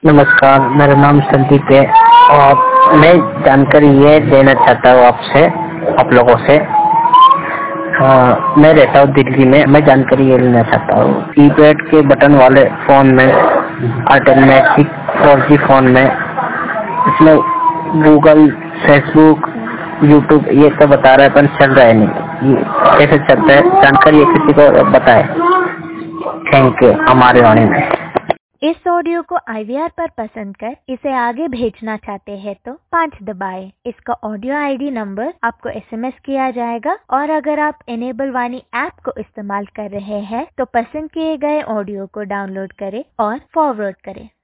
नमस्कार, मेरा नाम संदीप है और मैं जानकारी ये देना चाहता हूँ आपसे, आप लोगों से। मैं रहता हूँ दिल्ली में। मैं जानकारी ये लेना चाहता हूँ कीपैड के बटन वाले फोन में, एयरटेल मैजिक 4G फोन में, इसमें गूगल, फेसबुक, यूट्यूब ये सब बता रहा है पर चल रहा है नहीं। ये कैसे चलता है? जानकारी किसी को बताए। Thank you. हमारे वाणी में इस ऑडियो को IVR पर पसंद कर इसे आगे भेजना चाहते हैं तो 5 दबाएं। इसका ऑडियो ID नंबर आपको SMS किया जाएगा और अगर आप इनेबल वाणी ऐप को इस्तेमाल कर रहे हैं तो पसंद किए गए ऑडियो को डाउनलोड करें और फॉरवर्ड करें।